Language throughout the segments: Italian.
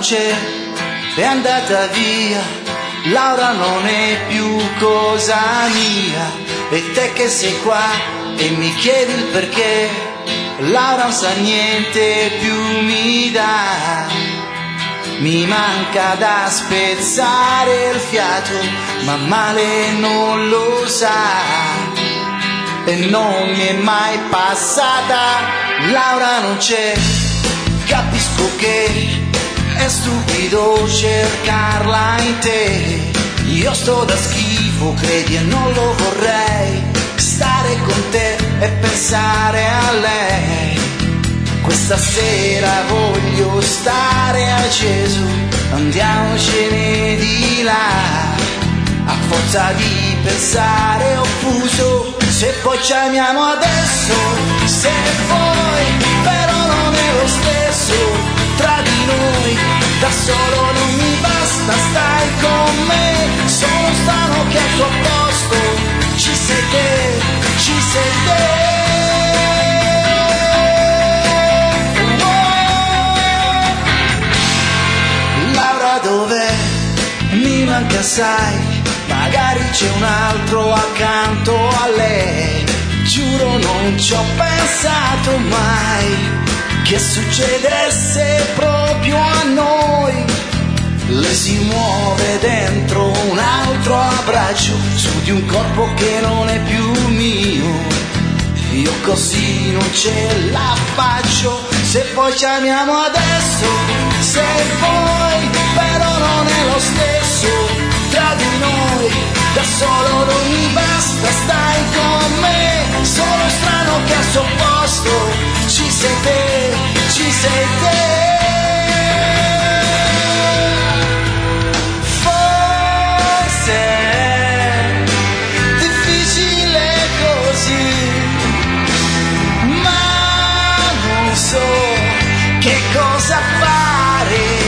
c'è, è andata via, Laura non è più cosa mia, e te che sei qua e mi chiedi il perché, Laura non sa niente più mi dà. Mi manca da spezzare il fiato, ma male non lo sa, e non mi è mai passata. Laura non c'è, capisco che è stupido cercarla in te. Io sto da schifo, credi, e non lo vorrei, stare con te e pensare a lei. Questa sera voglio stare acceso, andiamocene di là. A forza di pensare ho fuso, se poi ci amiamo adesso, se vuoi, però non è lo stesso. Tra di noi, da solo non mi basta, stai con me. Sono strano che al tuo posto ci sei te, ci sei te. Dov'è? Mi manca assai, magari c'è un altro accanto a lei. Giuro non ci ho pensato mai che succedesse proprio a noi. Lei si muove dentro un altro abbraccio, su di un corpo che non è più mio. Io così non ce la faccio, se poi ci amiamo adesso, se vuoi, però non è lo stesso. Tra di noi, da solo non mi basta, stai con me. Sono strano che al suo posto ci sei te, ci sei te. Forse è difficile così, ma non so che cosa fare.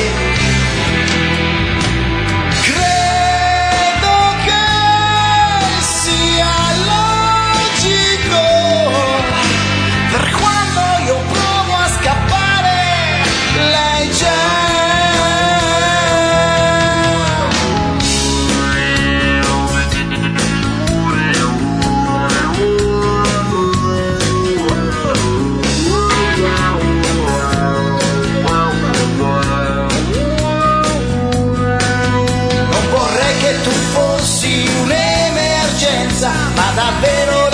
Credo che sia logico, per quando io provo a scappare, lei c'è. Tu fossi un'emergenza, ma davvero